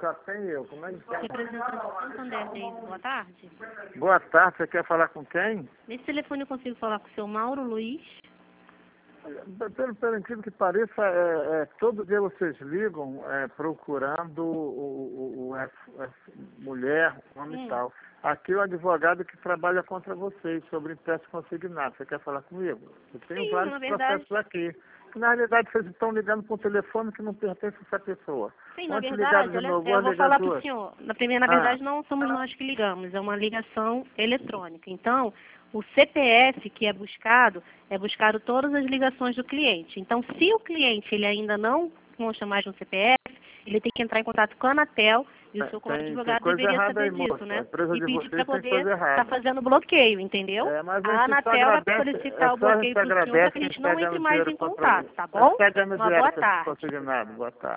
só tem eu. Como é que tá? Representante do Santander, boa tarde. Boa tarde, você quer falar com quem? Nesse telefone eu consigo falar com o seu Mauro Luiz? Pelo incrível que pareça, todo dia vocês ligam procurando mulher, homem e tal. Aqui é o advogado que trabalha contra vocês sobre empréstimo consignado. Você quer falar comigo? Eu tenho Sim, vários na verdade. processos aqui. Na realidade, vocês estão ligando para um telefone que não pertence a essa pessoa. Sim, na Ontem verdade, ligaram de olha, novo, eu vou ligar falar para o duas. senhor. Na verdade, não somos nós que ligamos, é uma ligação eletrônica. Então, o CPF que é buscado todas as ligações do cliente. Então, se o cliente ele ainda não consta mais no CPF, ele tem que entrar em contato com a Anatel e o seu como advogado deveria saber disso, né? E pedir para poder estar fazendo bloqueio, entendeu? A Anatel vai solicitar o bloqueio para o senhor para que a gente não entre mais em contato, tá bom? Uma boa tarde. Boa tarde.